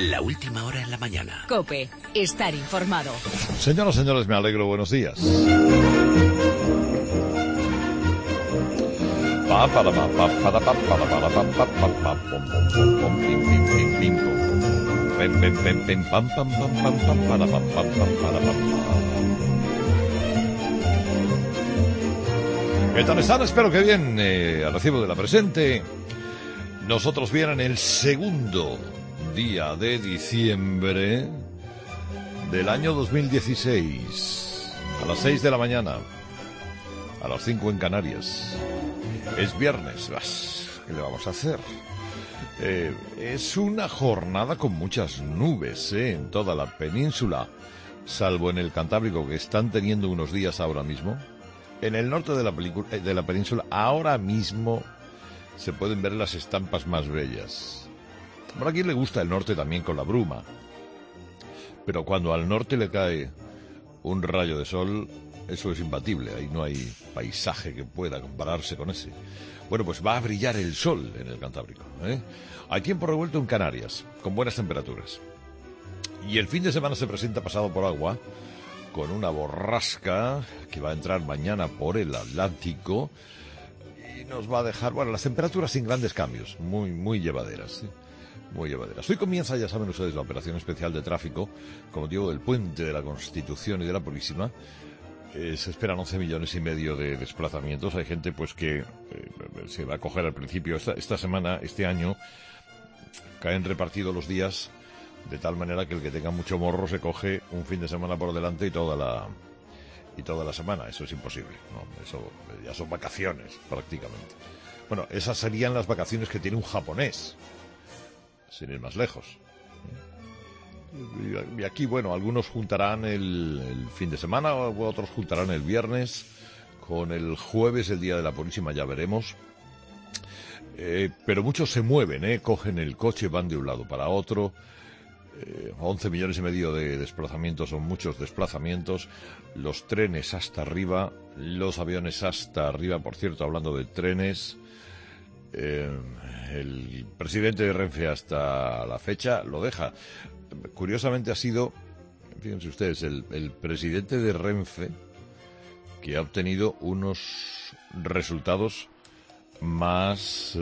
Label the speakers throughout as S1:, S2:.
S1: La última hora en la mañana.
S2: COPE. Estar informado.
S3: Señoras y señores, me alegro. Buenos días. ¿Qué tal están? Espero que bien. Al recibo de la presente. Nosotros bien en el segundo día de diciembre del año 2016. A las 6 de la mañana. A las 5 en Canarias. Es viernes. ¿Qué le vamos a hacer? Es una jornada con muchas nubes en toda la península, salvo en el Cantábrico, que están teniendo unos días ahora mismo. En el norte de la península, ahora mismo, se pueden ver las estampas más bellas. Por aquí le gusta el norte también con la bruma, pero cuando al norte le cae un rayo de sol, eso es imbatible. Ahí no hay paisaje que pueda compararse con ese. Bueno, pues va a brillar el sol en el Cantábrico, Hay tiempo revuelto en Canarias, con buenas temperaturas. Y el fin de semana se presenta pasado por agua, con una borrasca que va a entrar mañana por el Atlántico y nos va a dejar, las temperaturas sin grandes cambios, muy llevaderas, muy llevaderas. Hoy comienza, ya saben ustedes, la operación especial de tráfico, con motivo del puente de la Constitución y de la Purísima. Se esperan 11,5 millones de desplazamientos. Hay gente pues que se va a coger al principio. Esta semana, este año, caen repartidos los días de tal manera que el que tenga mucho morro se coge un fin de semana por delante y toda la semana. Eso es imposible, ¿no? Eso ya son vacaciones prácticamente. Bueno, esas serían las vacaciones que tiene un japonés, sin ir más lejos. Y aquí, algunos juntarán el fin de semana, otros juntarán el viernes, con el jueves, el día de la Purísima, ya veremos. Pero muchos se mueven, cogen el coche, van de un lado para otro. 11,5 millones de desplazamientos, son muchos desplazamientos. Los trenes hasta arriba, los aviones hasta arriba. Por cierto, hablando de trenes, el presidente de Renfe hasta la fecha lo deja. Curiosamente ha sido, fíjense ustedes, el presidente de Renfe que ha obtenido unos resultados más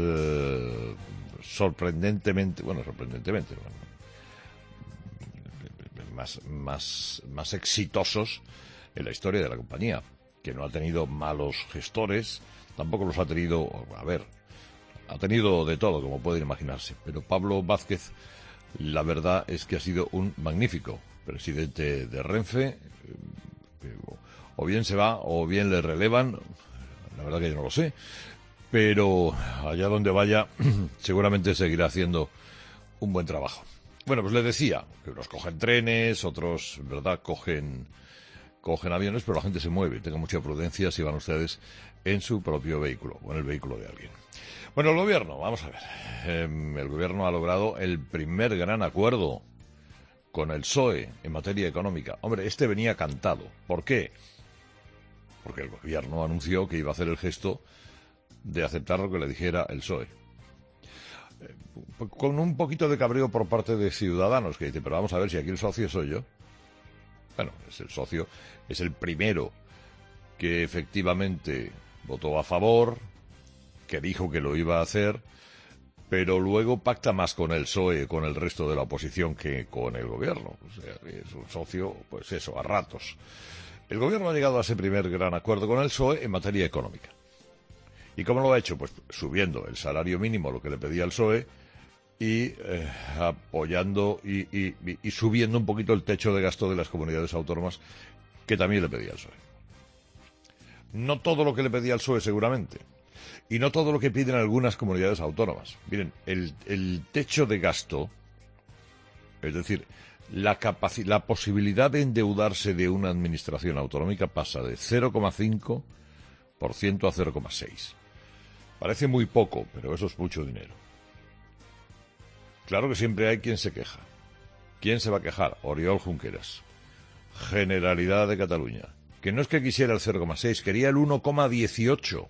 S3: más exitosos en la historia de la compañía, que no ha tenido malos gestores, tampoco los ha tenido, ha tenido de todo, como pueden imaginarse, pero Pablo Vázquez, la verdad es que ha sido un magnífico presidente de Renfe. O bien se va o bien le relevan, la verdad que yo no lo sé, pero allá donde vaya seguramente seguirá haciendo un buen trabajo. Bueno, pues les decía que unos cogen trenes, otros, cogen aviones, pero la gente se mueve. Tengan mucha prudencia si van ustedes en su propio vehículo o en el vehículo de alguien. Bueno, el gobierno, vamos a ver. El gobierno ha logrado el primer gran acuerdo con el PSOE en materia económica. Hombre, este venía cantado. ¿Por qué? Porque el gobierno anunció que iba a hacer el gesto de aceptar lo que le dijera el PSOE. Con un poquito de cabreo por parte de Ciudadanos, que dice, pero vamos a ver si aquí el socio soy yo. Bueno, es el socio, es el primero que efectivamente votó a favor, que dijo que lo iba a hacer, pero luego pacta más con el PSOE, con el resto de la oposición, que con el gobierno. O sea, es un socio, pues eso, a ratos. El gobierno ha llegado a ese primer gran acuerdo con el PSOE en materia económica. ¿Y cómo lo ha hecho? Pues subiendo el salario mínimo, lo que le pedía el PSOE, y apoyando y subiendo un poquito el techo de gasto de las comunidades autónomas, que también le pedía el PSOE. No todo lo que le pedía el PSOE, seguramente, y no todo lo que piden algunas comunidades autónomas. Miren, el techo de gasto, es decir, la posibilidad de endeudarse de una administración autonómica pasa de 0,5% a 0,6%. Parece muy poco, pero eso es mucho dinero. Claro que siempre hay quien se queja. ¿Quién se va a quejar? Oriol Junqueras. Generalidad de Cataluña. Que no es que quisiera el 0,6, quería el 1,18.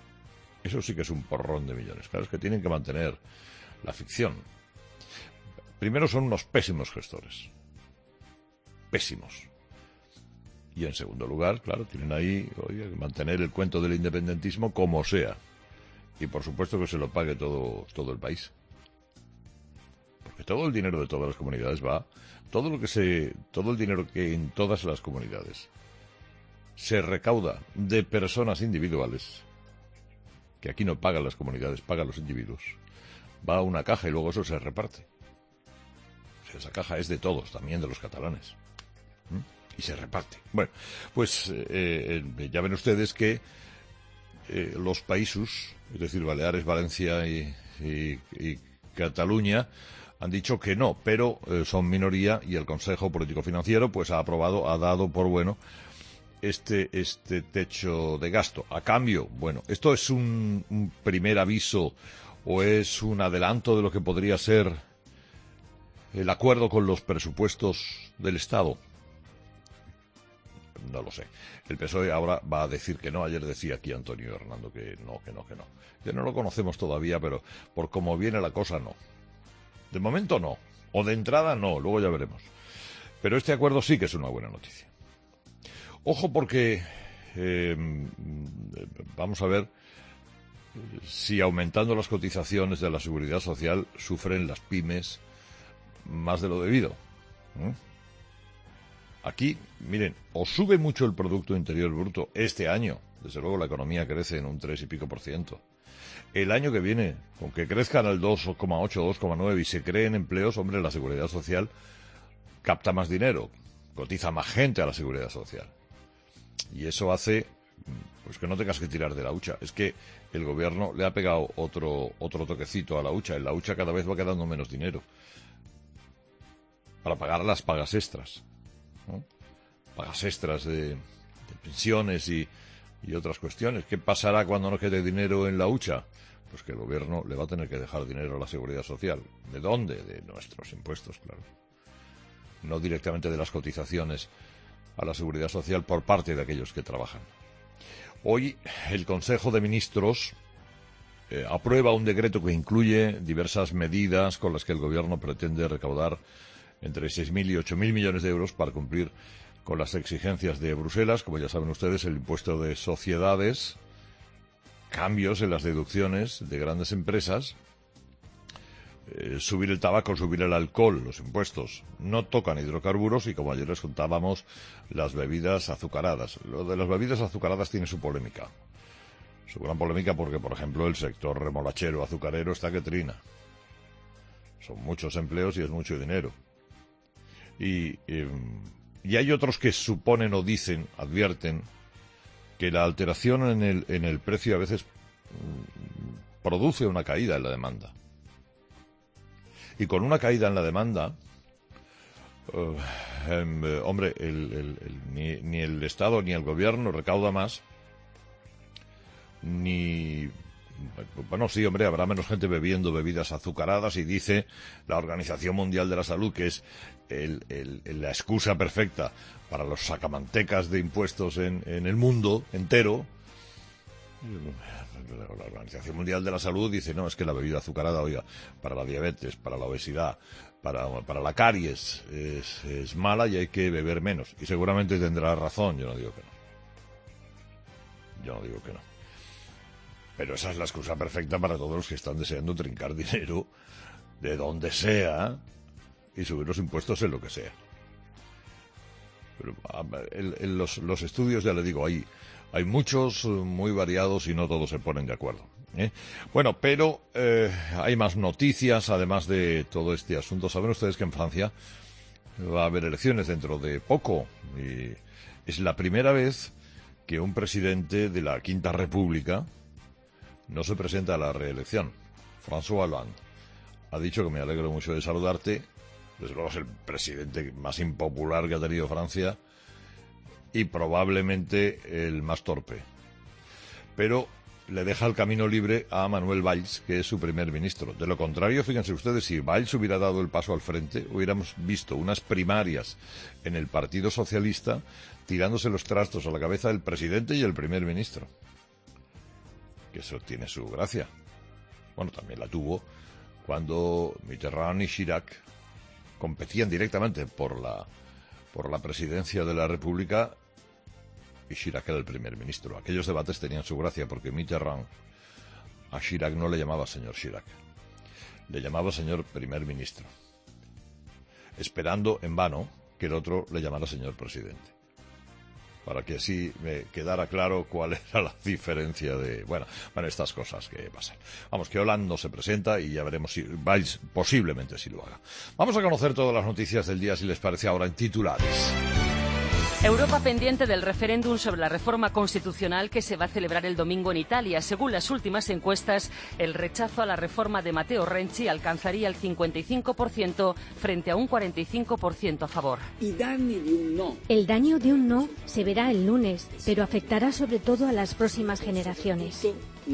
S3: Eso sí que es un porrón de millones. Claro, es que tienen que mantener la ficción. Primero, son unos pésimos gestores. Pésimos. Y en segundo lugar, claro, tienen ahí, oye, mantener el cuento del independentismo como sea. Y por supuesto que se lo pague todo el país. Porque todo el dinero de todas las comunidades va, todo el dinero que en todas las comunidades se recauda de personas individuales, que aquí no pagan las comunidades, pagan los individuos, va a una caja y luego eso se reparte. O sea, esa caja es de todos, también de los catalanes. Y se reparte. Bueno, pues ya ven ustedes que los países, es decir, Baleares, Valencia y Cataluña, han dicho que no, pero son minoría y el Consejo Político Financiero pues ha dado por bueno este techo de gasto. A cambio, bueno, esto es un primer aviso o es un adelanto de lo que podría ser el acuerdo con los presupuestos del Estado. No lo sé. El PSOE ahora va a decir que no. Ayer decía aquí Antonio Hernando que no. Que no lo conocemos todavía, pero por cómo viene la cosa, no. De momento no. O de entrada no. Luego ya veremos. Pero este acuerdo sí que es una buena noticia. Ojo porque vamos a ver si aumentando las cotizaciones de la Seguridad Social sufren las pymes más de lo debido. Aquí, miren, o sube mucho el Producto Interior Bruto este año, desde luego la economía crece en un 3 y pico %. El año que viene, con que crezcan al 2,8, 2,9 y se creen empleos, hombre, la Seguridad Social capta más dinero, cotiza más gente a la Seguridad Social. Y eso hace pues que no tengas que tirar de la hucha. Es que el gobierno le ha pegado otro toquecito a la hucha. En la hucha cada vez va quedando menos dinero para pagar las pagas extras, ¿no? Pagas extras de pensiones y otras cuestiones. ¿Qué pasará cuando no quede dinero en la hucha? Pues que el gobierno le va a tener que dejar dinero a la Seguridad Social. ¿De dónde? De nuestros impuestos, claro. No directamente de las cotizaciones a la Seguridad Social por parte de aquellos que trabajan. Hoy el Consejo de Ministros aprueba un decreto que incluye diversas medidas con las que el gobierno pretende recaudar entre 6.000 y 8.000 millones de euros para cumplir con las exigencias de Bruselas, como ya saben ustedes, el impuesto de sociedades, cambios en las deducciones de grandes empresas, subir el tabaco, subir el alcohol, los impuestos. No tocan hidrocarburos y, como ayer les contábamos, las bebidas azucaradas. Lo de las bebidas azucaradas tiene su polémica. Su gran polémica porque, por ejemplo, el sector remolachero azucarero está que trina. Son muchos empleos y es mucho dinero. Y hay otros que suponen o dicen, advierten, que la alteración en el precio a veces produce una caída en la demanda. Y con una caída en la demanda, hombre, ni el Estado ni el Gobierno recauda más, ni... Bueno, sí, hombre, habrá menos gente bebiendo bebidas azucaradas y dice la Organización Mundial de la Salud que es la excusa perfecta para los sacamantecas de impuestos en el mundo entero. La Organización Mundial de la Salud dice, no, es que la bebida azucarada, oiga, para la diabetes, para la obesidad, para la caries, es mala y hay que beber menos. Y seguramente tendrá razón, yo no digo que no. Pero esa es la excusa perfecta para todos los que están deseando trincar dinero de donde sea y subir los impuestos en lo que sea. Pero los estudios, ya le digo, hay muchos muy variados y no todos se ponen de acuerdo, ¿eh? Bueno, pero hay más noticias además de todo este asunto. Saben ustedes que en Francia va a haber elecciones dentro de poco y es la primera vez que un presidente de la Quinta República no se presenta a la reelección. François Hollande ha dicho que me alegro mucho de saludarte. Desde luego es el presidente más impopular que ha tenido Francia y probablemente el más torpe. Pero le deja el camino libre a Manuel Valls, que es su primer ministro. De lo contrario, fíjense ustedes, si Valls hubiera dado el paso al frente, hubiéramos visto unas primarias en el Partido Socialista tirándose los trastos a la cabeza del presidente y el primer ministro. Que eso tiene su gracia. Bueno, también la tuvo cuando Mitterrand y Chirac competían directamente por la presidencia de la República, y Chirac era el primer ministro. Aquellos debates tenían su gracia porque Mitterrand a Chirac no le llamaba señor Chirac, le llamaba señor primer ministro, esperando en vano que el otro le llamara señor presidente, para que así me quedara claro cuál era la diferencia de... Bueno, estas cosas que pasan. Vamos, que Hollande no se presenta y ya veremos si vais, posiblemente si lo haga. Vamos a conocer todas las noticias del día, si les parece, ahora en titulares.
S2: Europa pendiente del referéndum sobre la reforma constitucional que se va a celebrar el domingo en Italia. Según las últimas encuestas, el rechazo a la reforma de Matteo Renzi alcanzaría el 55% frente a un 45% a favor.
S4: El daño de un no se verá el lunes, pero afectará sobre todo a las próximas generaciones.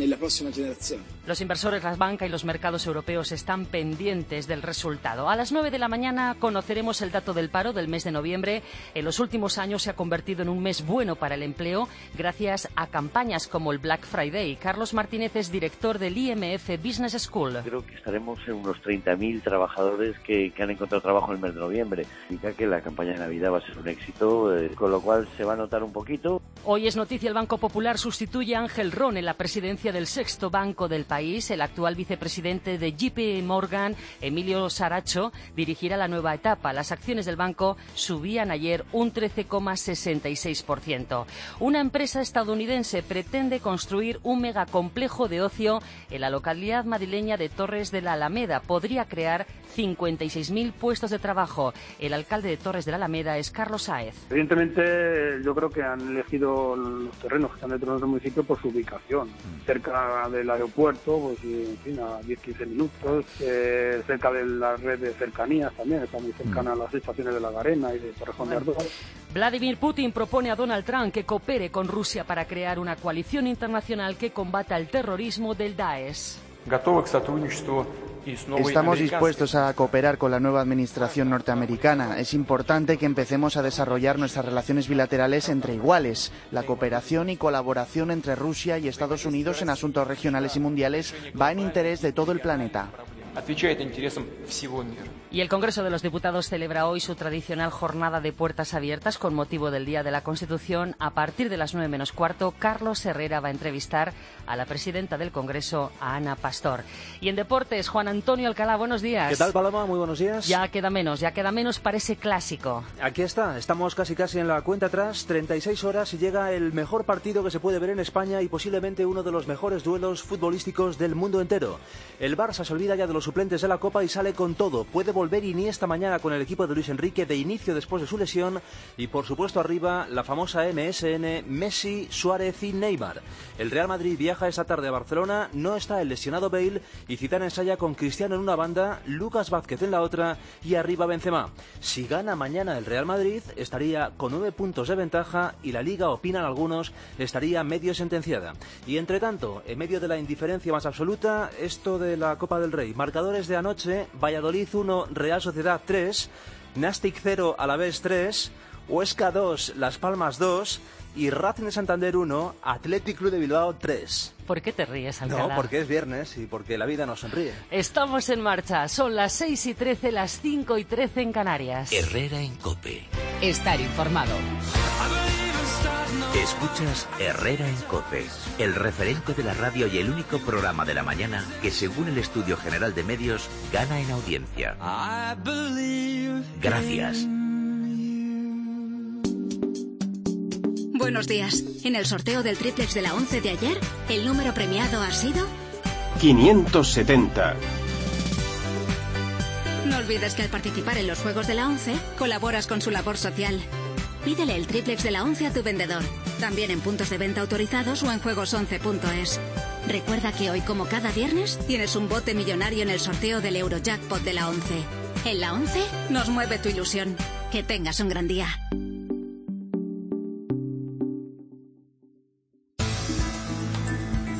S2: Los inversores, la banca y los mercados europeos están pendientes del resultado. A las 9 de la mañana conoceremos el dato del paro del mes de noviembre. En los últimos años se ha convertido en un mes bueno para el empleo gracias a campañas como el Black Friday. Carlos Martínez es director del IMF Business School.
S5: Creo que estaremos en unos 30.000 trabajadores que han encontrado trabajo en el mes de noviembre. Significa que la campaña de Navidad va a ser un éxito, con lo cual se va a notar un poquito.
S2: Hoy es noticia: el Banco Popular sustituye a Ángel Ron en la presidencia del sexto banco del país. El actual vicepresidente de JP Morgan, Emilio Saracho, dirigirá la nueva etapa. Las acciones del banco subían ayer un 13,66%. Una empresa estadounidense pretende construir un megacomplejo de ocio en la localidad madrileña de Torres de la Alameda. Podría crear 56.000 puestos de trabajo. El alcalde de Torres de la Alameda es Carlos Sáez.
S6: Evidentemente, yo creo que han elegido los terrenos que están dentro de nuestro municipio por su ubicación. Cerca del aeropuerto, pues en fin, a 10-15 minutos, cerca de la red de cercanías también, está muy cercana a las estaciones de La Garena y de Torrejón de Ardoz.
S2: Vladimir Putin propone a Donald Trump que coopere con Rusia para crear una coalición internacional que combata el terrorismo del Daesh.
S7: Estamos dispuestos a cooperar con la nueva administración norteamericana. Es importante que empecemos a desarrollar nuestras relaciones bilaterales entre iguales. La cooperación y colaboración entre Rusia y Estados Unidos en asuntos regionales y mundiales va en interés de todo el planeta.
S2: Y el Congreso de los Diputados celebra hoy su tradicional jornada de puertas abiertas con motivo del Día de la Constitución. A partir de las 9 menos cuarto, Carlos Herrera va a entrevistar a la presidenta del Congreso, a Ana Pastor. Y en deportes, Juan Antonio Alcalá, buenos días.
S8: ¿Qué tal, Paloma? Muy buenos días.
S2: Ya queda menos para ese clásico.
S8: Aquí está, estamos casi en la cuenta atrás, 36 horas y llega el mejor partido que se puede ver en España y posiblemente uno de los mejores duelos futbolísticos del mundo entero. El Barça se olvida ya de los suplentes de la Copa y sale con todo. Puede volver Iniesta mañana con el equipo de Luis Enrique de inicio después de su lesión y por supuesto arriba la famosa MSN Messi, Suárez y Neymar. El Real Madrid viaja esta tarde a Barcelona, no está el lesionado Bale y Zidane ensaya con Cristiano en una banda, Lucas Vázquez en la otra y arriba Benzema. Si gana mañana el Real Madrid estaría con 9 puntos de ventaja y la Liga, opinan algunos, estaría medio sentenciada. Y entre tanto, en medio de la indiferencia más absoluta, esto de la Copa del Rey. Marcadores de anoche: Valladolid 1, Real Sociedad 3, Nastic 0, Alavés 3, Huesca 2, Las Palmas 2 y Racing de Santander 1, Athletic Club de Bilbao 3.
S2: ¿Por qué te ríes, Alcalá?
S8: No, porque es viernes y porque la vida nos sonríe.
S2: Estamos en marcha, son las 6:13, las 5:13 en Canarias.
S1: Herrera en COPE.
S2: Estar informado.
S1: Escuchas Herrera en COPE, el referente de la radio y el único programa de la mañana que, según el Estudio General de Medios, gana en audiencia. Gracias.
S9: Buenos días. En el sorteo del triplex de la 11 de ayer, el número premiado ha sido
S10: 570.
S9: No olvides que al participar en los juegos de la 11, colaboras con su labor social. Pídele el triplex de la 11 a tu vendedor, también en puntos de venta autorizados o en juegos11.es. Recuerda que hoy, como cada viernes, tienes un bote millonario en el sorteo del Eurojackpot de la 11. En la 11 nos mueve tu ilusión. Que tengas un gran día.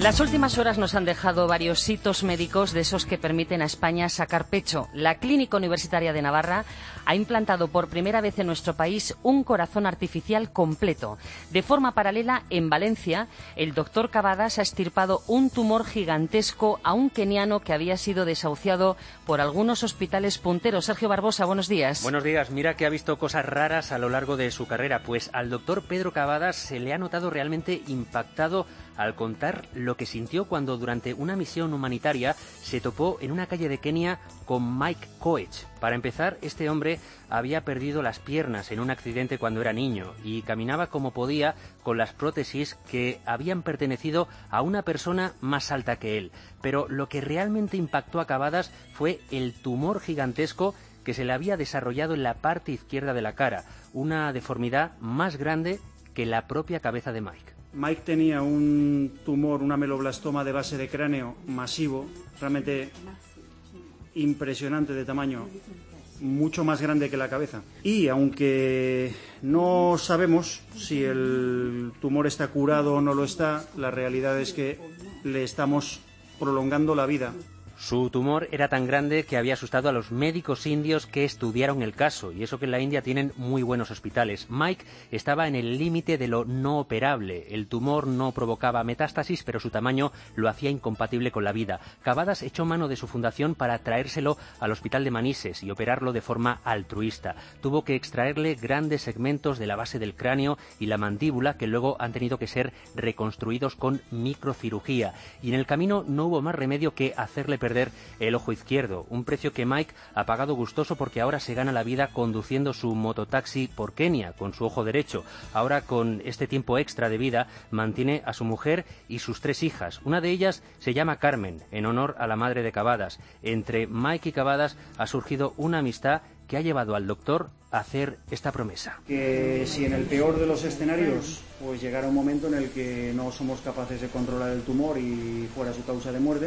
S2: Las últimas horas nos han dejado varios hitos médicos de esos que permiten a España sacar pecho. La Clínica Universitaria de Navarra ha implantado por primera vez en nuestro país un corazón artificial completo. De forma paralela, en Valencia, el doctor Cavadas ha extirpado un tumor gigantesco a un keniano que había sido desahuciado por algunos hospitales punteros. Sergio Barbosa, buenos días.
S10: Buenos días. Mira que ha visto cosas raras a lo largo de su carrera. Pues al doctor Pedro Cavadas se le ha notado realmente impactado al contar lo que sintió cuando durante una misión humanitaria se topó en una calle de Kenia con Mike Koech. Para empezar, este hombre había perdido las piernas en un accidente cuando era niño y caminaba como podía con las prótesis que habían pertenecido a una persona más alta que él. Pero lo que realmente impactó a Cavadas fue el tumor gigantesco que se le había desarrollado en la parte izquierda de la cara, una deformidad más grande que la propia cabeza de Mike.
S11: Mike tenía un tumor, un ameloblastoma de base de cráneo masivo, realmente impresionante de tamaño, mucho más grande que la cabeza. Y aunque no sabemos si el tumor está curado o no lo está, la realidad es que le estamos prolongando la vida.
S10: Su tumor era tan grande que había asustado a los médicos indios que estudiaron el caso, y eso que en la India tienen muy buenos hospitales. Mike estaba en el límite de lo no operable. El tumor no provocaba metástasis, pero su tamaño lo hacía incompatible con la vida. Cavadas echó mano de su fundación para traérselo al hospital de Manises y operarlo de forma altruista. Tuvo que extraerle grandes segmentos de la base del cráneo y la mandíbula que luego han tenido que ser reconstruidos con microcirugía. Y en el camino no hubo más remedio que hacerle perder el ojo izquierdo, un precio que Mike ha pagado gustoso porque ahora se gana la vida conduciendo su mototaxi por Kenia con su ojo derecho. Ahora, con este tiempo extra de vida, mantiene a su mujer y sus 3 hijas. Una de ellas se llama Carmen, en honor a la madre de Cavadas. Entre Mike y Cavadas ha surgido una amistad que ha llevado al doctor a hacer esta promesa.
S11: Que si en el peor de los escenarios pues llegara un momento en el que no somos capaces de controlar el tumor y fuera su causa de muerte,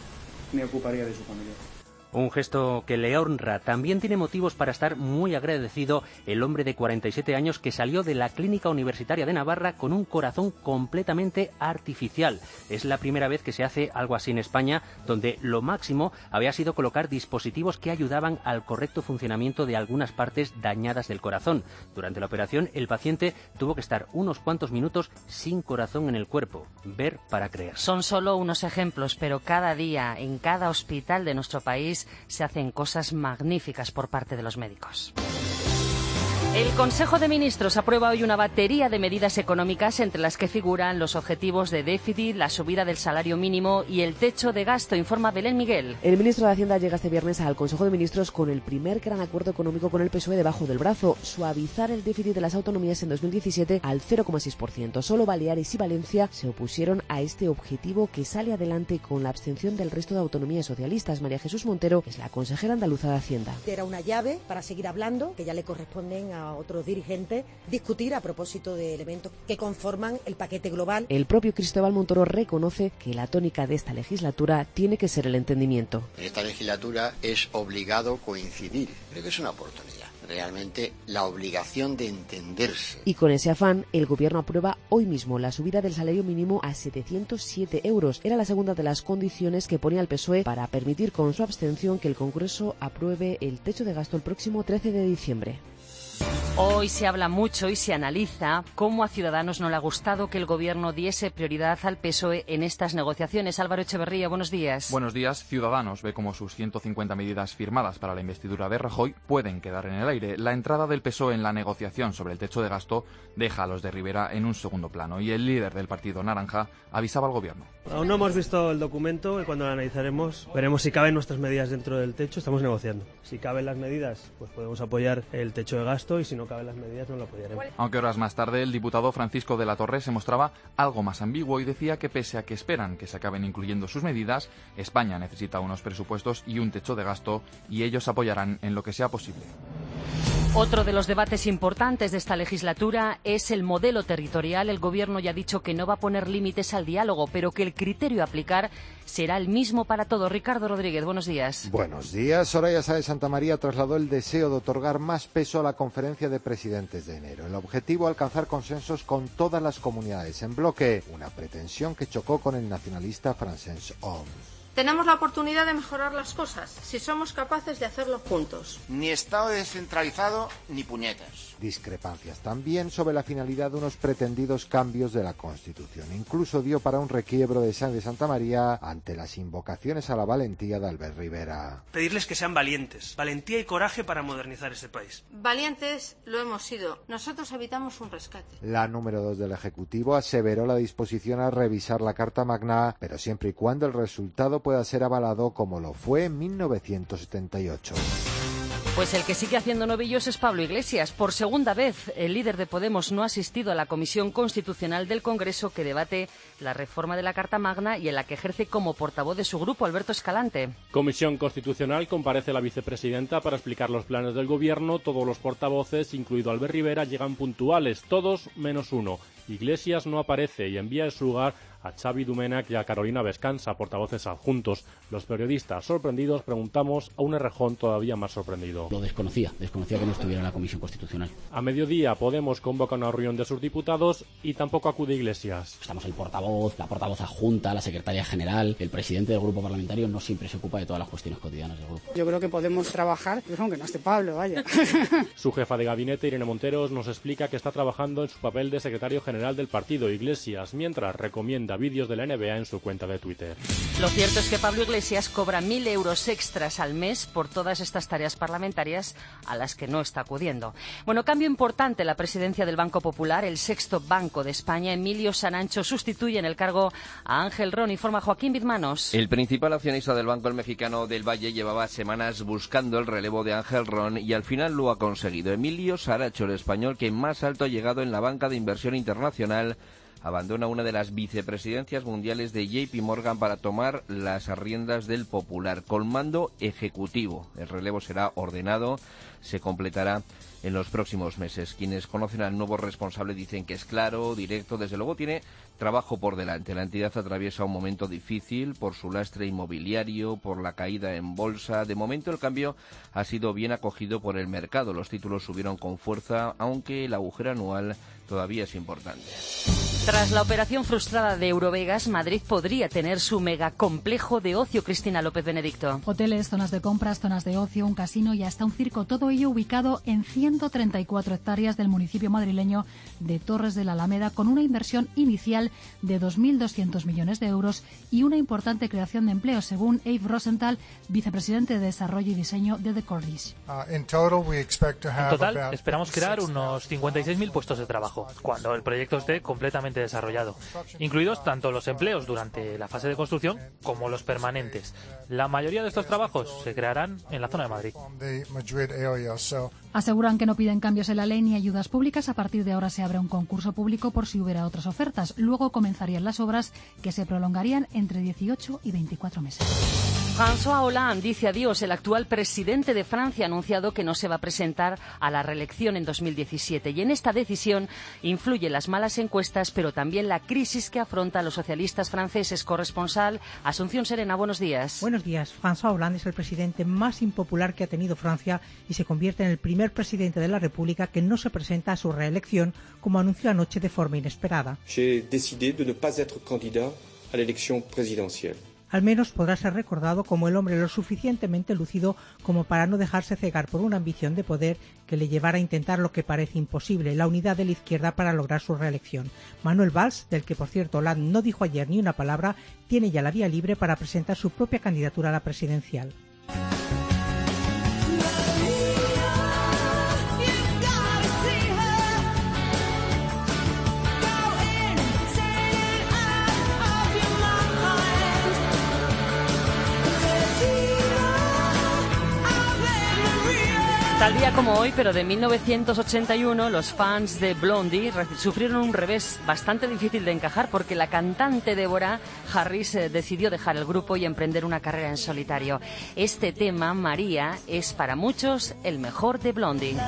S11: me ocuparía de su familia.
S10: Un gesto que le honra. También tiene motivos para estar muy agradecido el hombre de 47 años que salió de la Clínica Universitaria de Navarra con un corazón completamente artificial. Es la primera vez que se hace algo así en España, donde lo máximo había sido colocar dispositivos que ayudaban al correcto funcionamiento de algunas partes dañadas del corazón. Durante la operación, el paciente tuvo que estar unos cuantos minutos sin corazón en el cuerpo. Ver para creer.
S2: Son solo unos ejemplos, pero cada día, en cada hospital de nuestro país, se hacen cosas magníficas por parte de los médicos. El Consejo de Ministros aprueba hoy una batería de medidas económicas entre las que figuran los objetivos de déficit, la subida del salario mínimo y el techo de gasto, informa Belén Miguel.
S12: El ministro de Hacienda llega este viernes al Consejo de Ministros con el primer gran acuerdo económico con el PSOE debajo del brazo: suavizar el déficit de las autonomías en 2017 al 0,6%. Solo Baleares y Valencia se opusieron a este objetivo, que sale adelante con la abstención del resto de autonomías socialistas. María Jesús Montero es la consejera andaluza de Hacienda.
S13: Era una llave para seguir hablando, que ya le corresponden a otros dirigentes discutir a propósito de elementos que conforman el paquete global.
S12: El propio Cristóbal Montoro reconoce que la tónica de esta legislatura tiene que ser el entendimiento.
S14: En esta legislatura es obligado coincidir. Creo que es una oportunidad. Realmente la obligación de entenderse.
S12: Y con ese afán, el Gobierno aprueba hoy mismo la subida del salario mínimo a 707 euros. Era la segunda de las condiciones que ponía el PSOE para permitir con su abstención que el Congreso apruebe el techo de gasto el próximo 13 de diciembre.
S2: Hoy se habla mucho y se analiza cómo a Ciudadanos no le ha gustado que el Gobierno diese prioridad al PSOE en estas negociaciones. Álvaro Echeverría, buenos días.
S15: Buenos días. Ciudadanos ve cómo sus 150 medidas firmadas para la investidura de Rajoy pueden quedar en el aire. La entrada del PSOE en la negociación sobre el techo de gasto deja a los de Rivera en un segundo plano, y el líder del partido naranja avisaba al Gobierno.
S16: Aún no hemos visto el documento y cuando lo analizaremos veremos si caben nuestras medidas dentro del techo. Estamos negociando. Si caben las medidas, pues podemos apoyar el techo de gasto, y si no caben las medidas no lo apoyaremos.
S15: Aunque horas más tarde el diputado Francisco de la Torre se mostraba algo más ambiguo y decía que pese a que esperan que se acaben incluyendo sus medidas, España necesita unos presupuestos y un techo de gasto, y ellos apoyarán en lo que sea posible.
S2: Otro de los debates importantes de esta legislatura es el modelo territorial. El Gobierno ya ha dicho que no va a poner límites al diálogo, pero que el criterio a aplicar será el mismo para todos. Ricardo Rodríguez, buenos días.
S17: Buenos días. Soraya Sáez de Santamaría trasladó el deseo de otorgar más peso a la conferencia de presidentes de enero. El objetivo, alcanzar consensos con todas las comunidades en bloque, una pretensión que chocó con el nacionalista Francesc Homs.
S18: Tenemos la oportunidad de mejorar las cosas, si somos capaces de hacerlo juntos.
S19: Ni Estado descentralizado, ni puñetas.
S17: Discrepancias también sobre la finalidad de unos pretendidos cambios de la Constitución. Incluso dio para un requiebro de Sáez de Santamaría ante las invocaciones a la valentía de Albert Rivera.
S20: Pedirles que sean valientes, valentía y coraje para modernizar este país.
S18: Valientes lo hemos sido. Nosotros evitamos un rescate.
S17: La número 2 del Ejecutivo aseveró la disposición a revisar la Carta Magna, pero siempre y cuando el resultado pueda ser avalado como lo fue en 1978.
S2: Pues el que sigue haciendo novillos es Pablo Iglesias. Por segunda vez, el líder de Podemos no ha asistido a la Comisión Constitucional del Congreso que debate la reforma de la Carta Magna y en la que ejerce como portavoz de su grupo, Alberto Escalante.
S21: Comisión Constitucional, comparece la vicepresidenta para explicar los planes del Gobierno. Todos los portavoces, incluido Albert Rivera, llegan puntuales, todos menos uno. Iglesias no aparece y envía en su lugar a Xavi Domènech y a Carolina Vescansa, portavoces adjuntos. Los periodistas sorprendidos preguntamos a un Errejón todavía más sorprendido.
S22: Lo desconocía que no estuviera en la Comisión Constitucional.
S21: A mediodía Podemos convoca una reunión de sus diputados y tampoco acude Iglesias.
S22: Estamos el portavoz, la portavoz adjunta, la secretaria general, el presidente del grupo parlamentario no siempre se ocupa de todas las cuestiones cotidianas del grupo.
S23: Yo creo que podemos trabajar, pero aunque no esté Pablo, vaya.
S21: Su jefa de gabinete, Irene Monteros, nos explica que está trabajando en su papel de secretario general del partido Iglesias, mientras recomienda vídeos de la NBA en su cuenta de Twitter.
S2: Lo cierto es que Pablo Iglesias cobra 1.000 euros extras al mes por todas estas tareas parlamentarias a las que no está acudiendo. Bueno, cambio importante en la presidencia del Banco Popular. El sexto Banco de España, Emilio Sanancho, sustituye en el cargo a Ángel Ron, informa Joaquín Bizmanos.
S24: El principal accionista del banco, el mexicano del Valle, llevaba semanas buscando el relevo de Ángel Ron y al final lo ha conseguido. Emilio Saracho, el español que más alto ha llegado en la banca de inversión internacional, abandona una de las vicepresidencias mundiales de JP Morgan para tomar las riendas del Popular, con mando ejecutivo. El relevo será ordenado, se completará en los próximos meses. Quienes conocen al nuevo responsable dicen que es claro, directo, desde luego tiene trabajo por delante. La entidad atraviesa un momento difícil por su lastre inmobiliario, por la caída en bolsa. De momento el cambio ha sido bien acogido por el mercado. Los títulos subieron con fuerza, aunque el agujero anual todavía es importante.
S2: Tras la operación frustrada de Eurovegas, Madrid podría tener su megacomplejo de ocio. Cristina López Benedicto.
S25: Hoteles, zonas de compras, zonas de ocio, un casino y hasta un circo. Todo ello ubicado en 134 hectáreas del municipio madrileño de Torres de la Alameda, con una inversión inicial de 2.200 millones de euros y una importante creación de empleo, según Abe Rosenthal, vicepresidente de Desarrollo y Diseño de The Cordish.
S26: En total, esperamos crear unos 56.000 puestos de trabajo, cuando el proyecto esté completamente desarrollado, incluidos tanto los empleos durante la fase de construcción como los permanentes. La mayoría de estos trabajos se crearán en la zona de Madrid.
S25: Aseguran que no piden cambios en la ley ni ayudas públicas. A partir de ahora se abre un concurso público por si hubiera otras ofertas. Luego comenzarían las obras, que se prolongarían entre 18 y 24 meses.
S2: François Hollande dice adiós. El actual presidente de Francia ha anunciado que no se va a presentar a la reelección en 2017. Y en esta decisión influyen las malas encuestas, pero también la crisis que afrontan los socialistas franceses. Corresponsal Asunción Serena, buenos días.
S27: Buenos días. François Hollande es el presidente más impopular que ha tenido Francia y se convierte en el primer presidente de la República que no se presenta a su reelección, como anunció anoche de forma inesperada.
S28: J'ai décidé de ne pas être candidat à l'élection présidentielle.
S27: Al menos podrá ser recordado como el hombre lo suficientemente lúcido como para no dejarse cegar por una ambición de poder que le llevara a intentar lo que parece imposible, la unidad de la izquierda para lograr su reelección. Manuel Valls, del que por cierto Hollande no dijo ayer ni una palabra, tiene ya la vía libre para presentar su propia candidatura a la presidencial.
S2: Tal día como hoy, pero de 1981, los fans de Blondie sufrieron un revés bastante difícil de encajar porque la cantante Deborah Harris decidió dejar el grupo y emprender una carrera en solitario. Este tema, María, es para muchos el mejor de Blondie.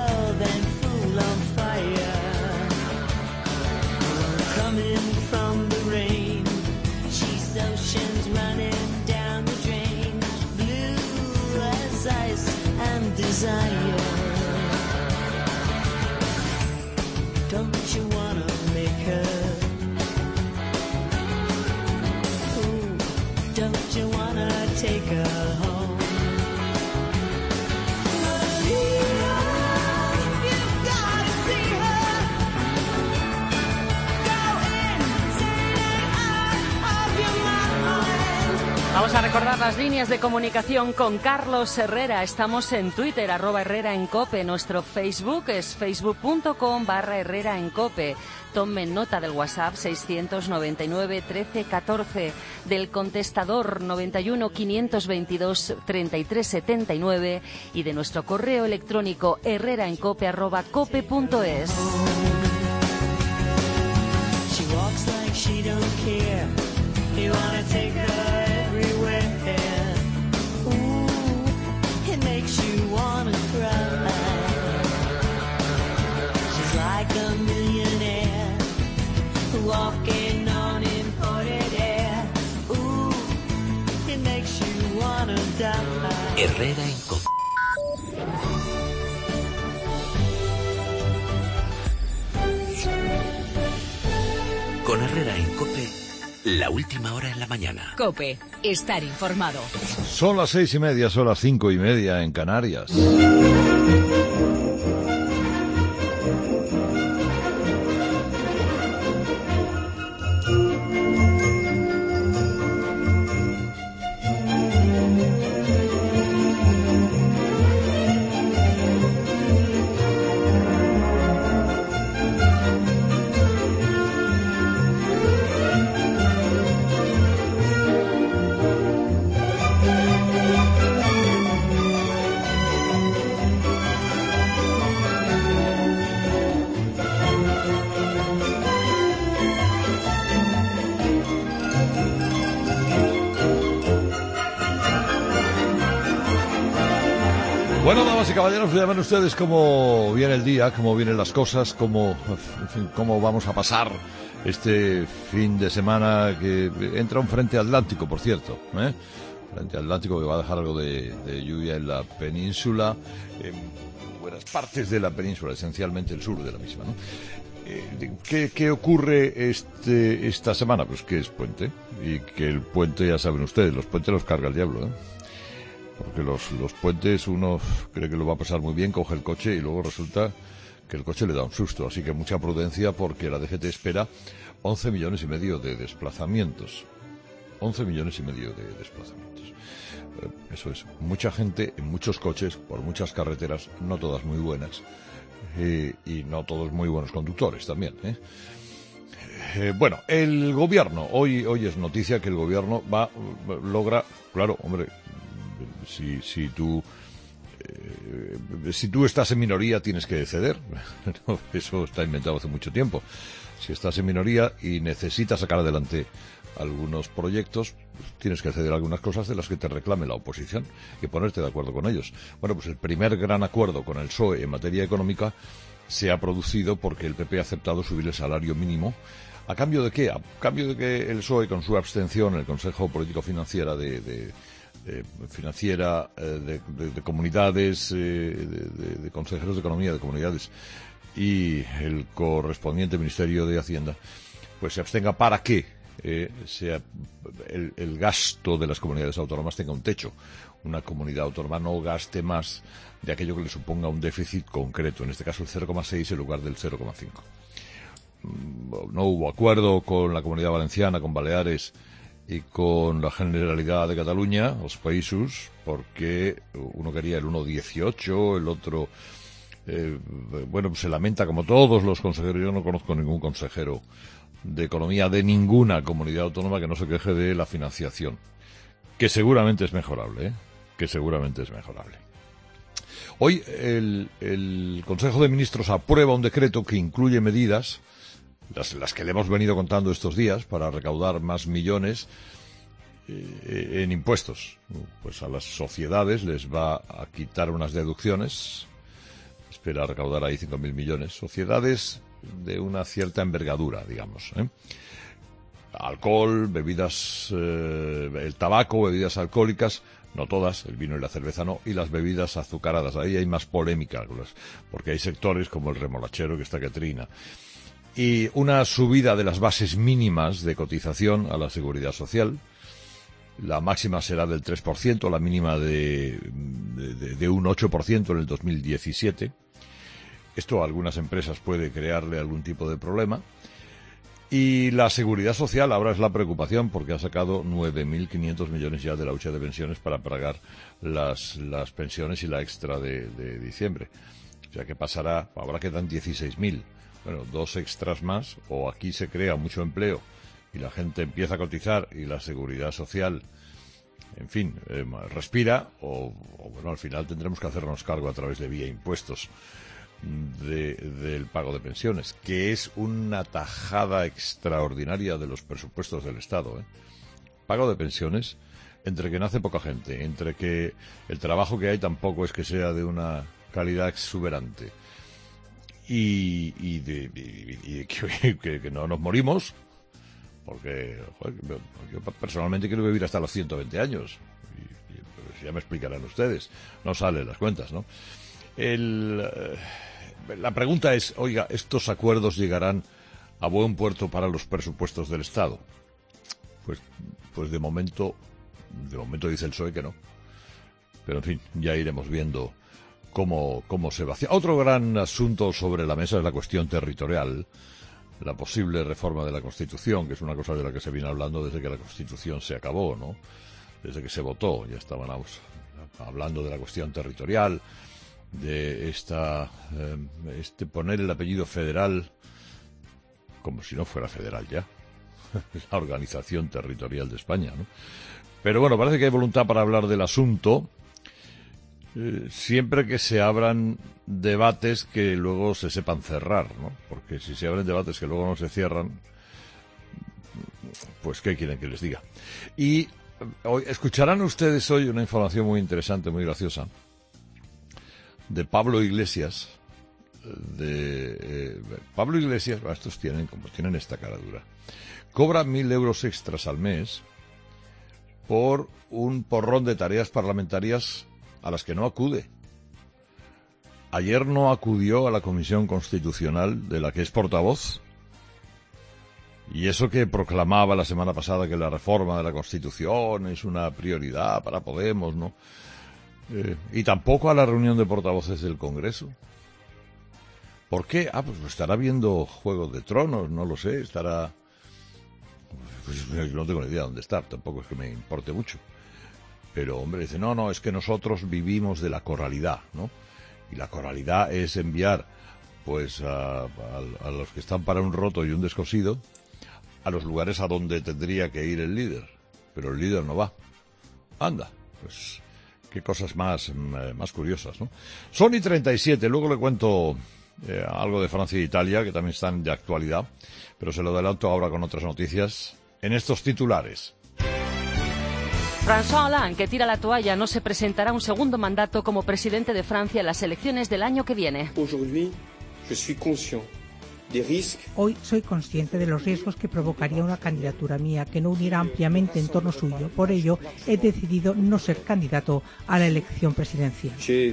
S1: Desire. Don't you wanna make her? Ooh, don't you wanna take her home? Maria, you've gotta see her. Go in, take it out of your mind.
S2: Vamos a recordar las líneas de comunicación con Carlos Herrera. Estamos en Twitter, @HerreraEnCope. Nuestro Facebook es facebook.com/HerreraEnCope. Tomen nota del WhatsApp 699 13 14, del contestador 91 522 33 79 y de nuestro correo electrónico herreraencope@cope.es.
S1: She walks like she don't care. You wanna take her everywhere. Ooh, it makes you wanna cry. She's like a millionaire walking on imported air. Ooh, it makes you wanna die.
S3: Herrera en Cope. Con Herrera en Cope, la última hora en la mañana.
S4: Cope, estar informado.
S5: Son las 6:30, son las 5:30 en Canarias. Bueno, damas y caballeros, ya ven ustedes cómo viene el día, cómo vienen las cosas, cómo vamos a pasar este fin de semana, que entra un frente atlántico, por cierto, frente atlántico que va a dejar algo de lluvia en la península, en buenas partes de la península, esencialmente el sur de la misma, ¿no? ¿Qué ocurre esta semana? Pues que es puente, y que el puente, ya saben ustedes, los puentes los carga el diablo, ¿eh? Porque los puentes uno cree que lo va a pasar muy bien, coge el coche y luego resulta que el coche le da un susto. Así que mucha prudencia porque la DGT espera 11,5 millones de desplazamientos. 11,5 millones de desplazamientos. Eso es, mucha gente en muchos coches, por muchas carreteras, no todas muy buenas, y no todos muy buenos conductores también, bueno, el gobierno, hoy es noticia que el gobierno logra, claro, hombre, si tú estás en minoría tienes que ceder. No, eso está inventado hace mucho tiempo. Si estás en minoría y necesitas sacar adelante algunos proyectos, pues tienes que ceder algunas cosas de las que te reclame la oposición y ponerte de acuerdo con ellos. Bueno, pues el primer gran acuerdo con el PSOE en materia económica se ha producido porque el PP ha aceptado subir el salario mínimo. ¿A cambio de qué? A cambio de que el PSOE, con su abstención en el Consejo Político Financiera de comunidades, de consejeros de economía de comunidades y el correspondiente Ministerio de Hacienda, pues se abstenga para que el gasto de las comunidades autónomas tenga un techo. Una comunidad autónoma no gaste más de aquello que le suponga un déficit concreto, en este caso el 0,6 en lugar del 0,5. No hubo acuerdo con la Comunidad Valenciana, con Baleares y con la Generalidad de Cataluña, los països, porque uno quería el 1,18, el otro, se lamenta como todos los consejeros. Yo no conozco ningún consejero de economía de ninguna comunidad autónoma que no se queje de la financiación, que seguramente es mejorable, Hoy el Consejo de Ministros aprueba un decreto que incluye medidas, las que le hemos venido contando estos días, para recaudar más millones en impuestos. Pues a las sociedades les va a quitar unas deducciones, espera recaudar ahí 5.000 millones. Sociedades de una cierta envergadura, digamos, Alcohol, bebidas, el tabaco, bebidas alcohólicas, no todas, el vino y la cerveza no, y las bebidas azucaradas. Ahí hay más polémica, porque hay sectores como el remolachero que está que trina. Y una subida de las bases mínimas de cotización a la Seguridad Social. La máxima será del 3%, la mínima de un 8% en el 2017. Esto a algunas empresas puede crearle algún tipo de problema. Y la Seguridad Social ahora es la preocupación, porque ha sacado 9.500 millones ya de la hucha de pensiones para pagar las pensiones y la extra de diciembre. O sea que pasará, ahora quedan 16.000. Bueno, 2 extras más, o aquí se crea mucho empleo y la gente empieza a cotizar y la Seguridad Social, en fin, respira, o bueno, al final tendremos que hacernos cargo a través de vía impuestos del pago de pensiones, que es una tajada extraordinaria de los presupuestos del Estado. Pago de pensiones, entre que nace poca gente, entre que el trabajo que hay tampoco es que sea de una calidad exuberante, y que no nos morimos, porque joder, yo personalmente quiero vivir hasta los 120 años, y ya me explicarán ustedes, no salen las cuentas, ¿no? La pregunta es, oiga, ¿estos acuerdos llegarán a buen puerto para los presupuestos del Estado? Pues de momento dice el PSOE que no. Pero en fin, ya iremos viendo cómo se va haciendo. Otro gran asunto sobre la mesa es la cuestión territorial, la posible reforma de la Constitución, que es una cosa de la que se viene hablando desde que la Constitución se acabó, ¿no? Desde que se votó, ya estábamos hablando de la cuestión territorial, de poner el apellido federal como si no fuera federal ya, la organización territorial de España, ¿no? Pero bueno, parece que hay voluntad para hablar del asunto, siempre que se abran debates que luego se sepan cerrar, ¿no? Porque si se abren debates que luego no se cierran, pues ¿qué quieren que les diga? Y escucharán ustedes hoy una información muy interesante, muy graciosa, de Pablo Iglesias. Pablo Iglesias, estos tienen esta cara dura, cobra 1.000 euros extras al mes por un porrón de tareas parlamentarias a las que no acude. Ayer no acudió a la Comisión Constitucional de la que es portavoz, y eso que proclamaba la semana pasada que la reforma de la Constitución es una prioridad para Podemos, ¿no? Y tampoco a la reunión de portavoces del Congreso. ¿Por qué? Pues estará viendo Juego de Tronos, no lo sé, estará... Pues no tengo ni idea dónde estar, tampoco es que me importe mucho. Pero, hombre, dice, no, es que nosotros vivimos de la corralidad, ¿no? Y la corralidad es enviar, pues, a los que están para un roto y un descosido, a los lugares a donde tendría que ir el líder. Pero el líder no va. Anda, pues... Qué cosas más curiosas, ¿no? Son y 37, luego le cuento algo de Francia e Italia, que también están de actualidad, pero se lo adelanto ahora con otras noticias en estos titulares.
S2: François Hollande, que tira la toalla, no se presentará un segundo mandato como presidente de Francia en las elecciones del año que viene.
S27: Hoy soy consciente de los riesgos que provocaría una candidatura mía que no uniera ampliamente en torno suyo. Por ello, he decidido no ser candidato a la elección presidencial.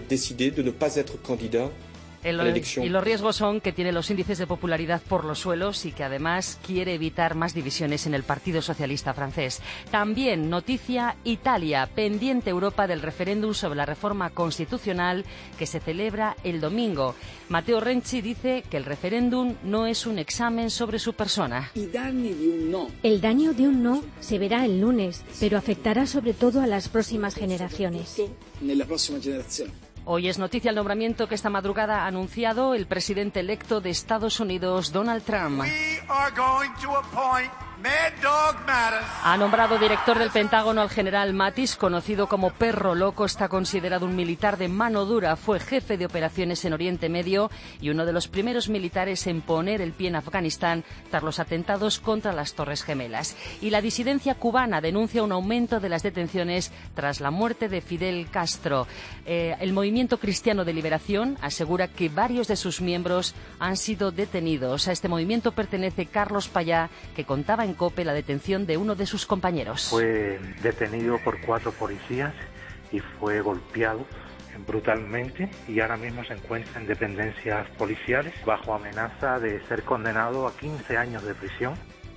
S2: Y los riesgos son que tiene los índices de popularidad por los suelos y que además quiere evitar más divisiones en el Partido Socialista francés. También noticia Italia, pendiente Europa del referéndum sobre la reforma constitucional que se celebra el domingo. Matteo Renzi dice que el referéndum no es un examen sobre su persona.
S6: El daño de un no se verá el lunes, pero afectará sobre todo a las próximas generaciones.
S2: Hoy es noticia el nombramiento que esta madrugada ha anunciado el presidente electo de Estados Unidos, Donald Trump. Ha nombrado director del Pentágono al general Mattis, conocido como Perro Loco. Está considerado un militar de mano dura. Fue jefe de operaciones en Oriente Medio y uno de los primeros militares en poner el pie en Afganistán tras los atentados contra las Torres Gemelas. Y la disidencia cubana denuncia un aumento de las detenciones tras la muerte de Fidel Castro. El Movimiento Cristiano de Liberación asegura que varios de sus miembros han sido detenidos. A este movimiento pertenece Carlos Payá, que contaba en COPE la detención de uno de sus compañeros.
S7: Fue detenido por 4 policías y fue golpeado brutalmente y ahora mismo se encuentra en dependencias policiales bajo amenaza de ser condenado a 15 años de prisión.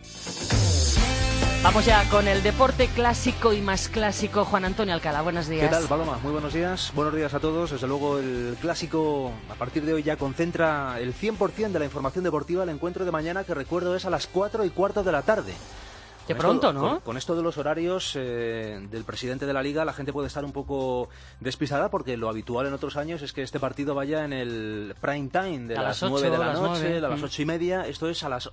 S2: Vamos ya con el deporte clásico y más clásico. Juan Antonio Alcalá, buenos días.
S8: ¿Qué tal, Paloma? Muy buenos días. Buenos días a todos. Desde luego el clásico a partir de hoy ya concentra el 100% de la información deportiva. El encuentro de mañana, que recuerdo, es a las 4:15 de la tarde.
S2: De pronto, ¿no?
S8: Con esto de los horarios del presidente de la Liga, la gente puede estar un poco despistada porque lo habitual en otros años es que este partido vaya en el prime time de las 9 de la noche, a las 8:30. Esto es a las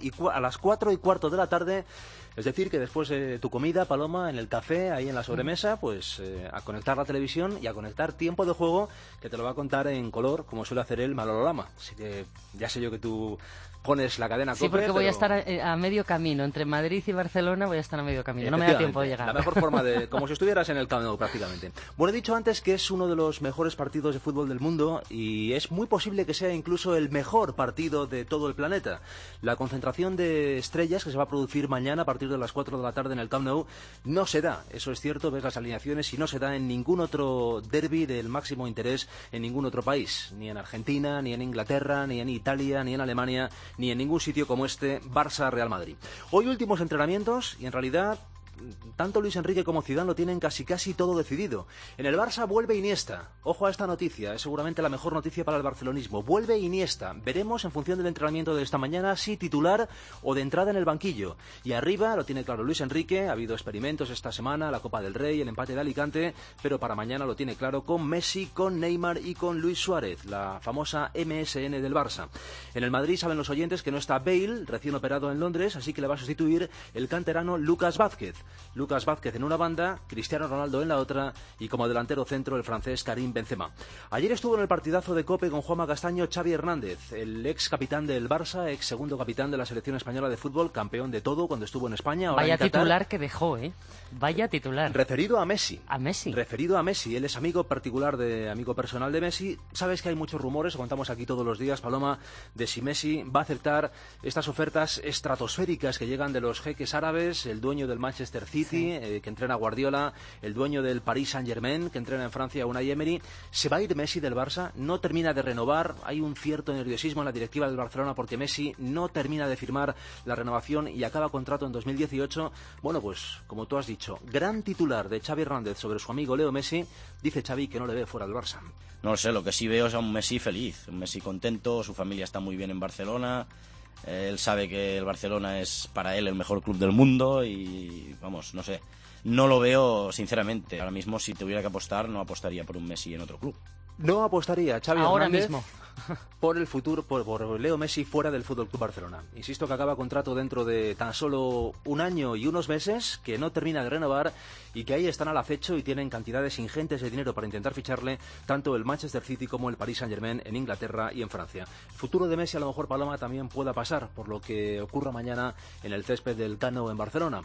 S8: 4:15 de la tarde. Es decir, que después de tu comida, Paloma, en el café, ahí en la sobremesa, pues a conectar la televisión y a conectar tiempo de juego, que te lo va a contar en color, como suele hacer él, Manolo Lama. Así que ya sé yo que tú pones la cadena COPE.
S2: Sí, porque voy a estar a medio camino. Entre Madrid y Barcelona voy a estar a medio camino. No me da tiempo de llegar.
S8: La mejor forma de... como si estuvieras en el Camp Nou prácticamente. Bueno, he dicho antes que es uno de los mejores partidos de fútbol del mundo y es muy posible que sea incluso el mejor partido de todo el planeta. La concentración de estrellas que se va a producir mañana a partir de las 4 de la tarde en el Camp Nou no se da. Eso es cierto, ves las alineaciones y no se da en ningún otro derbi del máximo interés en ningún otro país. Ni en Argentina, ni en Inglaterra, ni en Italia, ni en Alemania, ni en ningún sitio como este Barça-Real Madrid. Hoy últimos entrenamientos y en realidad tanto Luis Enrique como Zidane lo tienen casi todo decidido. En el Barça vuelve Iniesta. Ojo a esta noticia, es seguramente la mejor noticia para el barcelonismo. Vuelve Iniesta. Veremos en función del entrenamiento de esta mañana si titular o de entrada en el banquillo. Y arriba lo tiene claro Luis Enrique. Ha habido experimentos esta semana, la Copa del Rey, el empate de Alicante, pero para mañana lo tiene claro con Messi, con Neymar y con Luis Suárez, la famosa MSN del Barça. En el Madrid saben los oyentes que no está Bale, recién operado en Londres, así que le va a sustituir el canterano Lucas Vázquez. Lucas Vázquez en una banda, Cristiano Ronaldo en la otra y como delantero centro el francés Karim Benzema. Ayer estuvo en el partidazo de COPE con Juanma Castaño Xavi Hernández, el ex capitán del Barça, ex segundo capitán de la selección española de fútbol, campeón de todo cuando estuvo en España. Ahora
S2: vaya
S8: en Qatar.
S2: Titular que dejó, Vaya titular.
S8: Referido a Messi.
S2: A Messi.
S8: Referido a Messi. Él es amigo personal de Messi. Sabes que hay muchos rumores, contamos aquí todos los días, Paloma, de si Messi va a aceptar estas ofertas estratosféricas que llegan de los jeques árabes, el dueño del Manchester City, que entrena a Guardiola, el dueño del Paris Saint-Germain, que entrena en Francia a Unai Emery. ¿Se va a ir Messi del Barça? No termina de renovar. Hay un cierto nerviosismo en la directiva del Barcelona porque Messi no termina de firmar la renovación y acaba contrato en 2018. Bueno, pues, como tú has dicho, gran titular de Xavi Hernández sobre su amigo Leo Messi. Dice Xavi que no le ve fuera del Barça.
S9: No sé, lo que sí veo es a un Messi feliz, un Messi contento, su familia está muy bien en Barcelona. Él sabe que el Barcelona es para él el mejor club del mundo y, vamos, no sé, no lo veo sinceramente. Ahora mismo, si tuviera que apostar, no apostaría por un Messi en otro club.
S8: No apostaría Xavi
S2: ahora
S8: Hernández
S2: mismo
S8: por el futuro, por Leo Messi fuera del FC Barcelona. Insisto que acaba contrato dentro de tan solo un año y unos meses, que no termina de renovar y que ahí están al acecho y tienen cantidades ingentes de dinero para intentar ficharle tanto el Manchester City como el Paris Saint-Germain en Inglaterra y en Francia. El futuro de Messi a lo mejor, Paloma, también pueda pasar por lo que ocurra mañana en el césped del Camp Nou en Barcelona.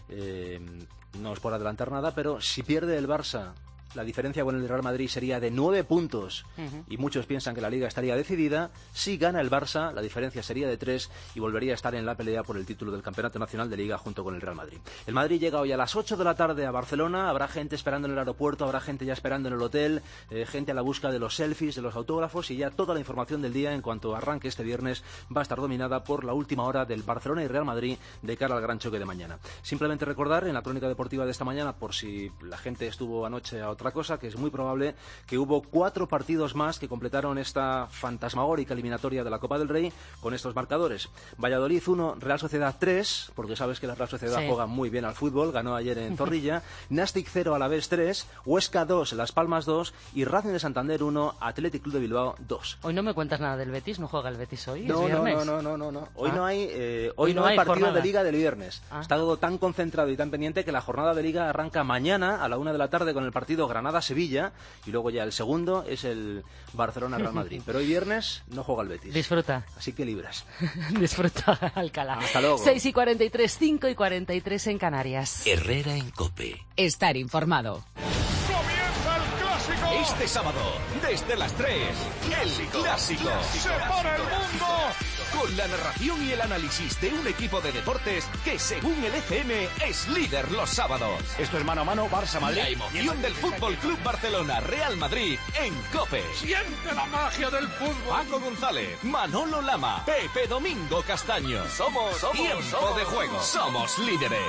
S8: No es por adelantar nada, pero si pierde el Barça, la diferencia con el Real Madrid sería de 9 puntos y muchos piensan que la Liga estaría decidida. Si gana el Barça, la diferencia sería de 3 y volvería a estar en la pelea por el título del Campeonato Nacional de Liga junto con el Real Madrid. El Madrid llega hoy a las 8 de la tarde a Barcelona. Habrá gente esperando en el aeropuerto, habrá gente ya esperando en el hotel, gente a la busca de los selfies, de los autógrafos, y ya toda la información del día en cuanto arranque este viernes va a estar dominada por la última hora del Barcelona y Real Madrid de cara al gran choque de mañana. Simplemente recordar en la crónica deportiva de esta mañana, por si la gente estuvo anoche a Otra cosa que es muy probable, que hubo 4 partidos más que completaron esta fantasmagórica eliminatoria de la Copa del Rey con estos marcadores. Valladolid 1, Real Sociedad 3, porque sabes que la Real Sociedad juega muy bien al fútbol, ganó ayer en Zorrilla. Nastic 0, Alavés 3, Huesca 2, Las Palmas 2 y Racing de Santander 1, Athletic Club de Bilbao 2.
S2: Hoy no me cuentas nada del Betis, ¿no juega el Betis hoy?
S8: No. Hoy no hay partido
S2: jornada
S8: de Liga del viernes. Está todo tan concentrado y tan pendiente que la jornada de Liga arranca mañana a la 1 de la tarde con el partido Granada-Sevilla y luego ya el segundo es el Barcelona-Real Madrid. Pero hoy viernes no juega el Betis.
S2: Disfruta.
S8: Así que libras.
S2: Disfruta, Alcalá.
S8: Hasta luego.
S2: 6:43, 5:43 en Canarias.
S3: Herrera en COPE.
S4: Estar informado.
S10: ¡Comienza el clásico!
S11: Este sábado, desde las 3, el clásico.
S10: ¡Se para el mundo!
S11: Con la narración y el análisis de un equipo de deportes que, según el FM, es líder los sábados. Esto es mano a mano Barça-Madrid. La emoción del Fútbol Club Barcelona-Real Madrid en COPE.
S10: ¡Siente la magia del fútbol!
S11: Paco González, Manolo Lama, Pepe Domingo Castaño. Somos Tiempo de Juego. Somos líderes.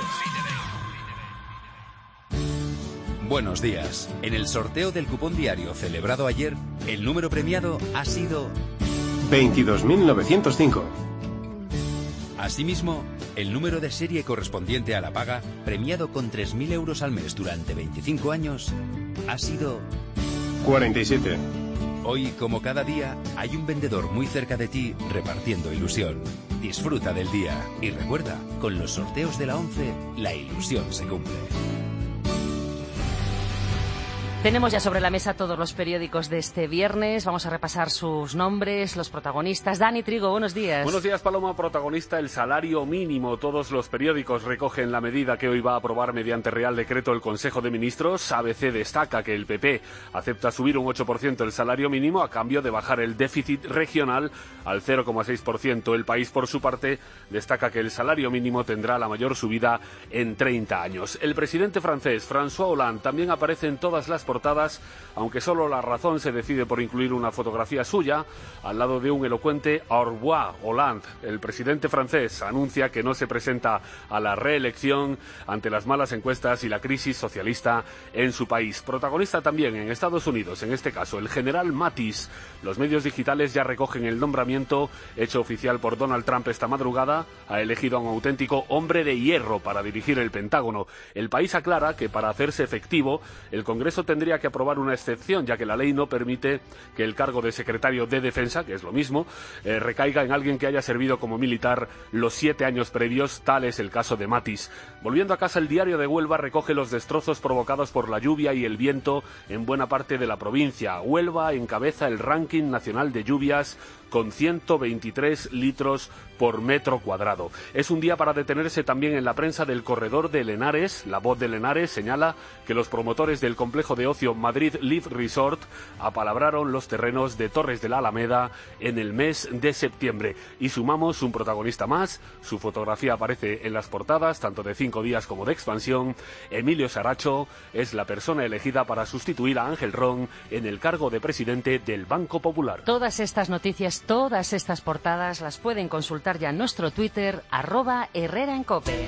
S12: Buenos días. En el sorteo del cupón diario celebrado ayer, el número premiado ha sido
S13: 22.905.
S12: Asimismo, el número de serie correspondiente a la paga, premiado con 3.000 euros al mes durante 25 años, ha sido
S13: 47.
S12: Hoy, como cada día, hay un vendedor muy cerca de ti repartiendo ilusión. Disfruta del día y recuerda, con los sorteos de la 11, la ilusión se cumple.
S2: Tenemos ya sobre la mesa todos los periódicos de este viernes. Vamos a repasar sus nombres, los protagonistas. Dani Trigo, buenos días.
S14: Buenos días, Paloma. Protagonista, el salario mínimo. Todos los periódicos recogen la medida que hoy va a aprobar mediante Real Decreto el Consejo de Ministros. ABC destaca que el PP acepta subir un 8% el salario mínimo a cambio de bajar el déficit regional al 0,6%. El País, por su parte, destaca que el salario mínimo tendrá la mayor subida en 30 años. El presidente francés, François Hollande, también aparece en todas las portadas, aunque solo La Razón se decide por incluir una fotografía suya al lado de un elocuente Au revoir, Hollande. El presidente francés anuncia que no se presenta a la reelección ante las malas encuestas y la crisis socialista en su país. Protagonista también en Estados Unidos, en este caso el general Mattis. Los medios digitales ya recogen el nombramiento hecho oficial por Donald Trump esta madrugada. Ha elegido a un auténtico hombre de hierro para dirigir el Pentágono. El País aclara que para hacerse efectivo el Congreso tendría que aprobar una excepción, ya que la ley no permite que el cargo de secretario de Defensa, que es lo mismo, recaiga en alguien que haya servido como militar los 7 años previos. Tal es el caso de Mattis. Volviendo a casa, el Diario de Huelva recoge los destrozos provocados por la lluvia y el viento en buena parte de la provincia. Huelva encabeza el ranking nacional de lluvias con 123 litros por metro cuadrado. Es un día para detenerse también en la prensa del corredor de Lenares. La Voz de Lenares señala que los promotores del complejo de ocio Madrid Live Resort apalabraron los terrenos de Torres de la Alameda en el mes de septiembre. Y sumamos un protagonista más. Su fotografía aparece en las portadas, tanto de 5 días como de Expansión. Emilio Saracho es la persona elegida para sustituir a Ángel Ron en el cargo de presidente del Banco Popular.
S2: Todas estas noticias, todas estas portadas las pueden consultar ya en nuestro Twitter, @HerreraEnCope.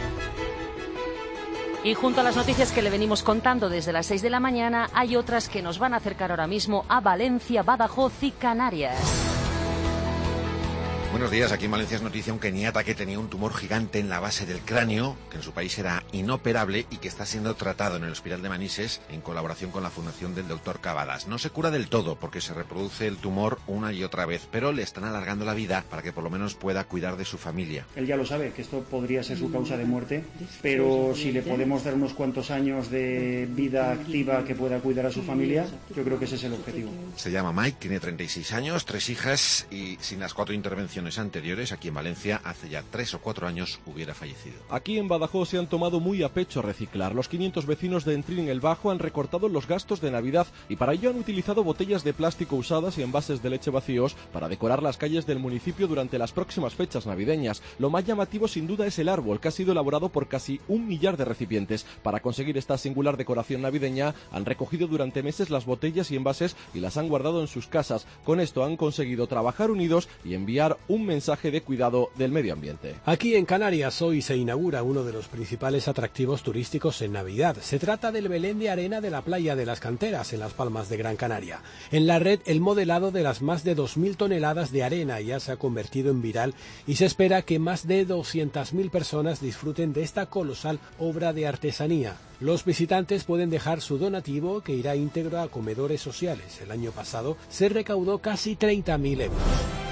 S2: Y junto a las noticias que le venimos contando desde las 6 de la mañana, hay otras que nos van a acercar ahora mismo a Valencia, Badajoz y Canarias.
S15: Buenos días, aquí en Valencia es noticia un keniata que tenía un tumor gigante en la base del cráneo, que en su país era inoperable y que está siendo tratado en el Hospital de Manises en colaboración con la Fundación del Dr. Cavadas. No se cura del todo porque se reproduce el tumor una y otra vez, pero le están alargando la vida para que por lo menos pueda cuidar de su familia.
S16: Él ya lo sabe, que esto podría ser su causa de muerte, pero si le podemos dar unos cuantos años de vida activa que pueda cuidar a su familia, yo creo que ese es el objetivo.
S15: Se llama Mike, tiene 36 años, 3 hijas y sin las 4 intervenciones anteriores, aquí en Valencia, hace ya 3 o 4 años hubiera fallecido.
S19: Aquí en Badajoz se han tomado muy a pecho reciclar. Los 500 vecinos de Entrín en el Bajo han recortado los gastos de Navidad y para ello han utilizado botellas de plástico usadas y envases de leche vacíos para decorar las calles del municipio durante las próximas fechas navideñas. Lo más llamativo sin duda es el árbol, que ha sido elaborado por casi 1 millar de recipientes. Para conseguir esta singular decoración navideña han recogido durante meses las botellas y envases y las han guardado en sus casas. Con esto han conseguido trabajar unidos y enviar un mensaje de cuidado del medio ambiente.
S17: Aquí en Canarias hoy se inaugura uno de los principales atractivos turísticos en Navidad. Se trata del Belén de arena de la playa de las Canteras, en Las Palmas de Gran Canaria. En la red, el modelado de las más de 2.000 toneladas de arena ya se ha convertido en viral y se espera que más de 200.000 personas disfruten de esta colosal obra de artesanía. Los visitantes pueden dejar su donativo, que irá íntegro a comedores sociales. El año pasado se recaudó casi 30.000 euros.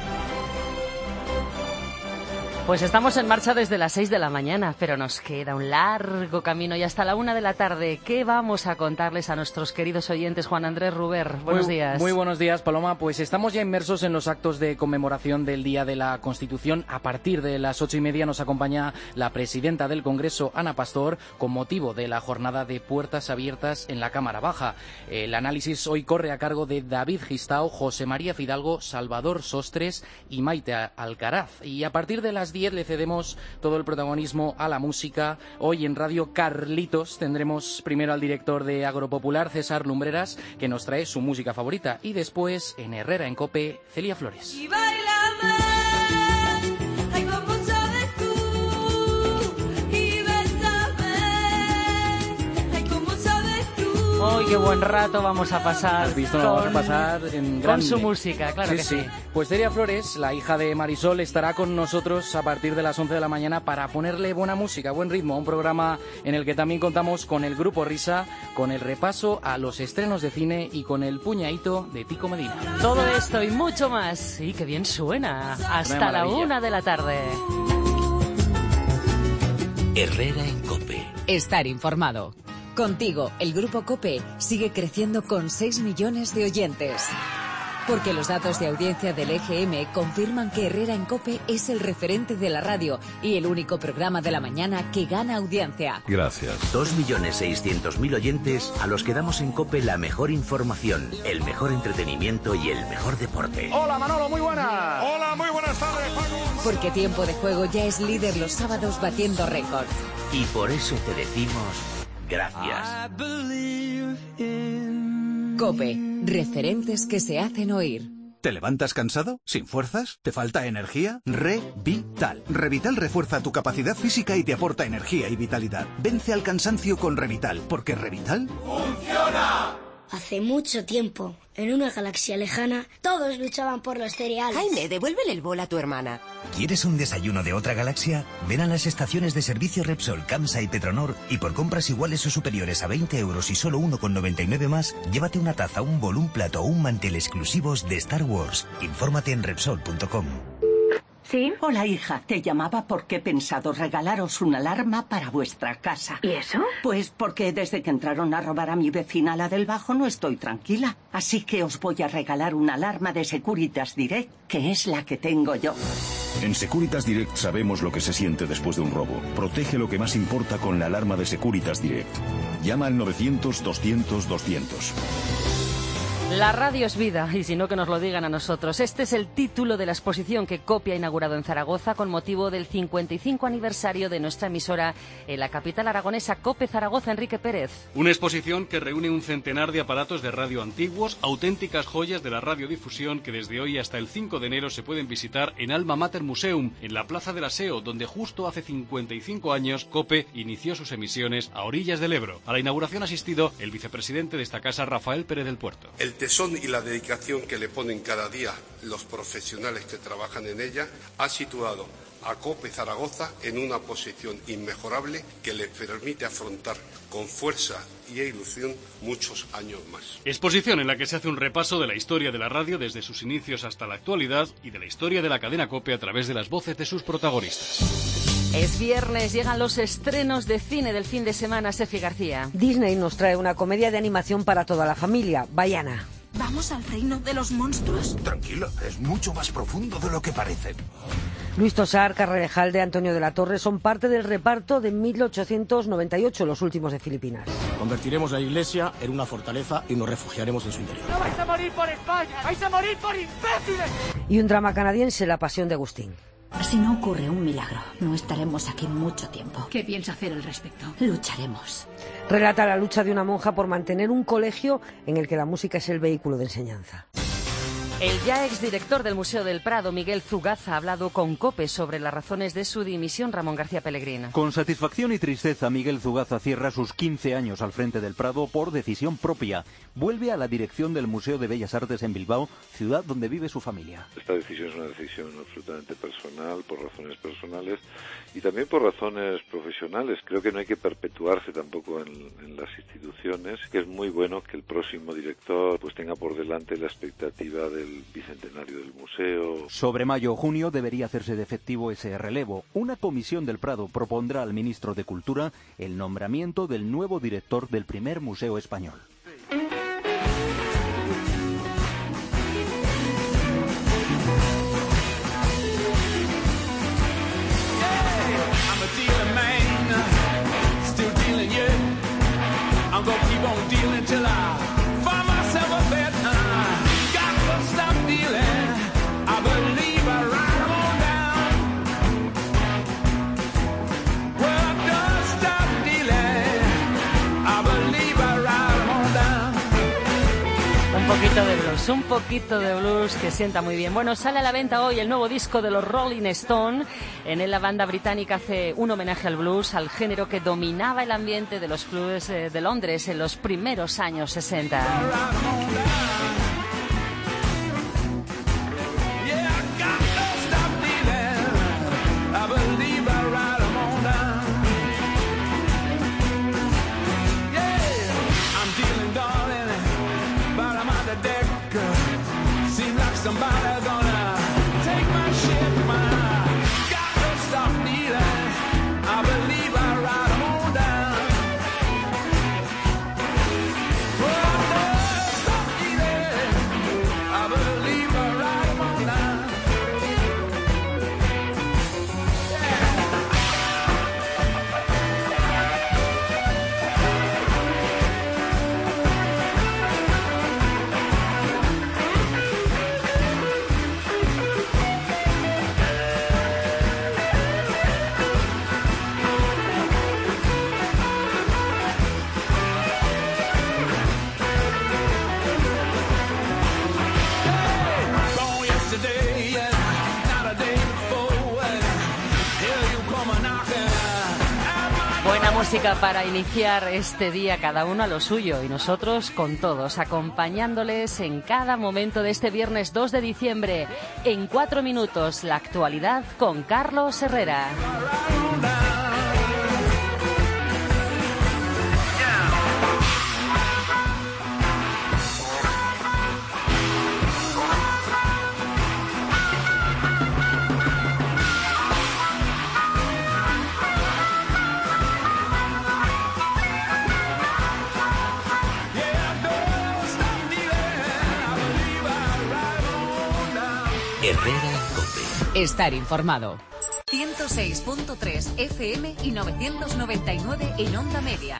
S2: Pues estamos en marcha desde las 6 de la mañana, pero nos queda un largo camino y hasta la 1 de la tarde. ¿Qué vamos a contarles a nuestros queridos oyentes? Juan Andrés Ruber, buenos días.
S18: Muy buenos días, Paloma. Pues estamos ya inmersos en los actos de conmemoración del Día de la Constitución. A partir de las 8:30 nos acompaña la presidenta del Congreso, Ana Pastor, con motivo de la jornada de puertas abiertas en la Cámara Baja. El análisis hoy corre a cargo de David Gistao, José María Fidalgo, Salvador Sostres y Maite Alcaraz. Y a partir de las 10 le cedemos todo el protagonismo a la música. Hoy en Radio Carlitos tendremos primero al director de Agropopular, César Lumbreras, que nos trae su música favorita. Y después, en Herrera en COPE, Celia Flores.
S1: Y bailame, ay, como sabes tú, y bésame, ay, como sabes tú.
S2: ¡Ay, qué buen rato vamos a pasar!
S18: ¿Has visto? Lo vamos a pasar en grande.
S2: Con su música, claro que sí.
S18: Pues Celia Flores, la hija de Marisol, estará con nosotros a partir de las 11 de la mañana para ponerle buena música, buen ritmo, un programa en el que también contamos con el Grupo Risa, con el repaso a los estrenos de cine y con el puñadito de Tico Medina.
S2: Todo esto y mucho más. Sí, qué bien suena. Hasta la 1 de la tarde.
S3: Herrera en COPE.
S4: Estar informado. Contigo, el Grupo COPE sigue creciendo con 6 millones de oyentes. Porque los datos de audiencia del EGM confirman que Herrera en COPE es el referente de la radio y el único programa de la mañana que gana audiencia.
S5: Gracias.
S3: 2.600.000 oyentes a los que damos en COPE la mejor información, el mejor entretenimiento y el mejor deporte.
S10: Hola Manolo, muy buenas. Hola, muy buenas tardes, Paco.
S4: Porque Tiempo de Juego ya es líder los sábados batiendo récords.
S3: Y por eso te decimos gracias.
S4: COPE, referentes que se hacen oír.
S20: ¿Te levantas cansado? ¿Sin fuerzas? ¿Te falta energía? Revital. Revital refuerza tu capacidad física y te aporta energía y vitalidad. Vence al cansancio con Revital, porque Revital
S21: ¡funciona! Hace mucho tiempo, en una galaxia lejana, todos luchaban por los cereales.
S22: Jaime, devuélvele el bol a tu hermana.
S23: ¿Quieres un desayuno de otra galaxia? Ven a las estaciones de servicio Repsol, Camsa y Petronor y por compras iguales o superiores a 20 euros y solo 1,99 más, llévate una taza, un bol, un plato o un mantel exclusivos de Star Wars. Infórmate en Repsol.com.
S24: ¿Sí? Hola, hija. Te llamaba porque he pensado regalaros una alarma para vuestra casa.
S22: ¿Y eso?
S24: Pues porque desde que entraron a robar a mi vecina, la del Bajo, no estoy tranquila. Así que os voy a regalar una alarma de Securitas Direct, que es la que tengo yo.
S26: En Securitas Direct sabemos lo que se siente después de un robo. Protege lo que más importa con la alarma de Securitas Direct. Llama al 900-200-200.
S2: La radio es vida, y si no, que nos lo digan a nosotros. Este es el título de la exposición que COPE ha inaugurado en Zaragoza con motivo del 55 aniversario de nuestra emisora en la capital aragonesa, COPE Zaragoza. Enrique Pérez.
S29: Una exposición que reúne un centenar de aparatos de radio antiguos, auténticas joyas de la radiodifusión que desde hoy hasta el 5 de enero se pueden visitar en Alma Mater Museum, en la Plaza del Aseo, donde justo hace 55 años COPE inició sus emisiones a orillas del Ebro. A la inauguración ha asistido el vicepresidente de esta casa, Rafael Pérez del Puerto.
S30: El tesón y la dedicación que le ponen cada día los profesionales que trabajan en ella ha situado a COPE Zaragoza en una posición inmejorable que le permite afrontar con fuerza y ilusión muchos años más.
S29: Exposición en la que se hace un repaso de la historia de la radio desde sus inicios hasta la actualidad y de la historia de la cadena COPE a través de las voces de sus protagonistas.
S2: Es viernes, llegan los estrenos de cine del fin de semana. Sefi García.
S31: Disney nos trae una comedia de animación para toda la familia, Vaiana.
S32: ¿Vamos al reino de los monstruos?
S33: Tranquila, es mucho más profundo de lo que parece.
S31: Luis Tosar, Carrejalde, Antonio de la Torre son parte del reparto de 1898, Los últimos de Filipinas.
S34: Convertiremos la iglesia en una fortaleza y nos refugiaremos en su interior.
S32: ¡No vais a morir por España! ¡Vais a morir por imbéciles!
S31: Y un drama canadiense, La pasión de Agustín.
S35: Si no ocurre un milagro, no estaremos aquí mucho tiempo.
S32: ¿Qué piensa hacer al respecto?
S35: Lucharemos.
S31: Relata la lucha de una monja por mantener un colegio en el que la música es el vehículo de enseñanza.
S2: El ya exdirector del Museo del Prado, Miguel Zugaza, ha hablado con COPE sobre las razones de su dimisión. Ramón García Pellegrino.
S6: Con satisfacción y tristeza, Miguel Zugaza cierra sus 15 años al frente del Prado por decisión propia. Vuelve a la dirección del Museo de Bellas Artes en Bilbao, ciudad donde vive su familia.
S7: Esta decisión es una decisión absolutamente personal, por razones personales y también por razones profesionales. Creo que no hay que perpetuarse tampoco en las instituciones, que es muy bueno que el próximo director pues tenga por delante la expectativa del bicentenario del museo.
S6: Sobre mayo o junio debería hacerse de efectivo ese relevo. Una comisión del Prado propondrá al ministro de Cultura el nombramiento del nuevo director del primer museo español.
S2: Un poquito de blues que sienta muy bien. Bueno, sale a la venta hoy el nuevo disco de los Rolling Stone. En él la banda británica hace un homenaje al blues, al género que dominaba el ambiente de los clubes de Londres en los primeros años 60. Música para iniciar este día, cada uno a lo suyo y nosotros con todos, acompañándoles en cada momento de este viernes 2 de diciembre. En 4 minutos, la actualidad con Carlos Herrera.
S4: Estar informado. 106.3 FM y 999 en onda media.